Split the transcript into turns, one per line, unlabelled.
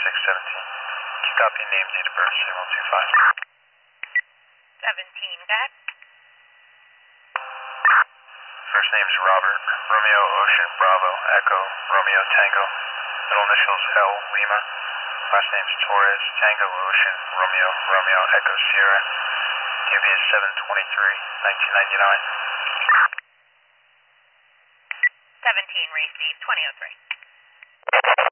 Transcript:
617. Copy, name, date of birth, 0125.
17, that?
First name is Robert, Romeo, Ocean, Bravo, Echo, Romeo, Tango. Middle initials L, Lima. Last name is Torres, Tango, Ocean, Romeo, Romeo, Echo, Sierra. DOB is 7/23/1999.
17, received, 2003.